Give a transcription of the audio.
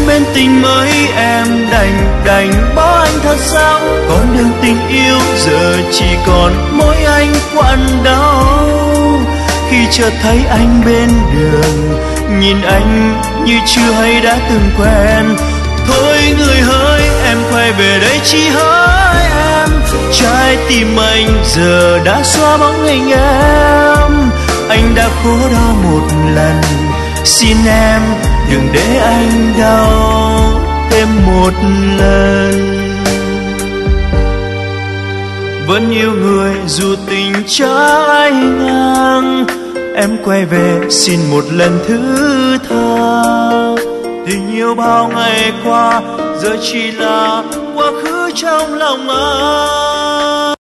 bên tình mới em đành bỏ anh thật sao? Con đường tình yêu giờ chỉ còn mỗi anh quặn đau. Khi chợt thấy anh bên đường, nhìn anh như chưa hay đã từng quen. Thôi người hỡi, em quay về đây chỉ hỡi em. Trái tim anh giờ đã xóa bóng hình em. Anh đã khổ đau một lần, xin em đừng để anh đau thêm một lần. Vẫn yêu người dù tình trái ngang, em quay về xin một lần thứ tha. Tình yêu bao ngày qua giờ chỉ là quá khứ trong lòng anh.